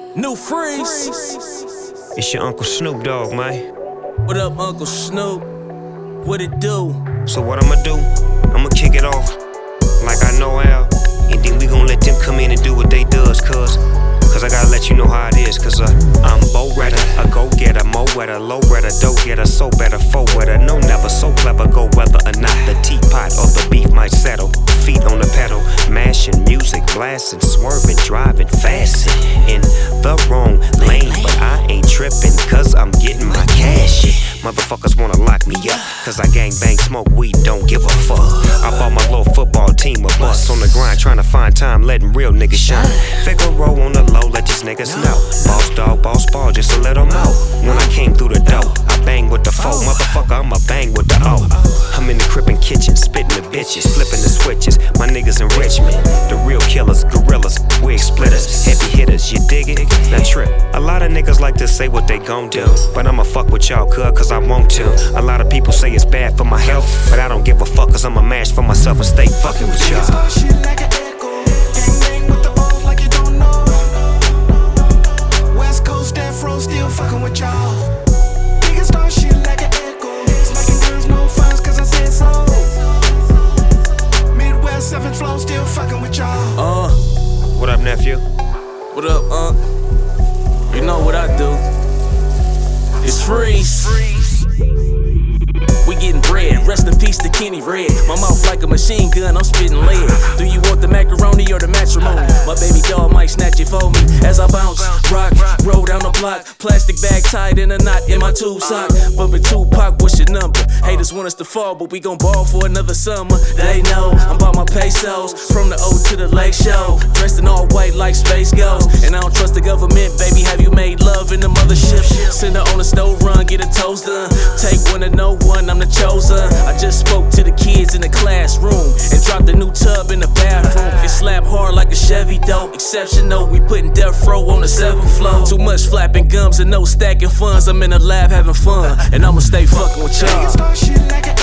New Freeze. It's your Uncle Snoop Dogg, man. What up, Uncle Snoop? What it do? So what I'ma do? I'ma kick it off like I know how, and then we gon' let them come in and do what they does, cuz I gotta let you know how it is, cuz I'm Bo Redder, a go-getter, mo wetter, low redder, dope getter, so better, faux wetter, no never, so clever, go whether or not the teapot or the beef might settle. Feet on the pedal, mashing music, blasting, swerving, driving, fast in the wrong lane, but I ain't tripping, cuz I'm getting my cash in. Motherfuckers wanna lock me up, cuz I gang bang, smoke weed, don't give a fuck. I bought my little football team a bus on the grind, trying to find time, letting real niggas shine. Figaro on the low, let these niggas know. Boss dog, boss ball, just a little more. When I came through the door, I bang with the foe. Motherfucker, I'ma bang with the O. I'm in the crippin' kitchen, spitting the bitches, flipping the switches. My niggas in Richmond, the real killers, gorillas, wig splitters, heavy hitters, you dig it? Now trip. A lot of niggas like to say what they gon' do, but I'ma fuck with y'all, cuz I want to. A lot of people say it's bad for my health, but I don't give a fuck, cuz I'ma mash for myself and stay fucking with y'all. Still fucking with y'all. Niggas start shit like an echo. Smacking guns, no funds, cause I said so. Midwest 7 flow, still fucking with y'all. What up, nephew? What up, You know what I do. It's Freeze. We getting bread, rest in peace to Kenny Red. My mouth like a machine gun, I'm spitting lead. Do you want the macaroni or the matrimony? My baby dog might snatch it for me as I bounce, rock, roll down the block. Plastic bag tied in a knot in my tube sock. Bumpin' Tupac, what's your number? Haters want us to fall, but we gon' ball for another summer. They know I'm about my pesos, from the O to the lake show. Dressed in all white like Space Ghost. And I don't trust the government, baby, have you made love in the mothership? Send her on a stove run, get a toast done. Take one to no one, I'm the chosen. I just spoke to the kids in the classroom and dropped a new tub in the bathroom. It slap hard like a Chevy though. Exceptional, we putting death row on the 7th floor. Too much flapping gums and no stacking funds. I'm in the lab having fun, and I'ma stay fucking with y'all. Niggas start shit like an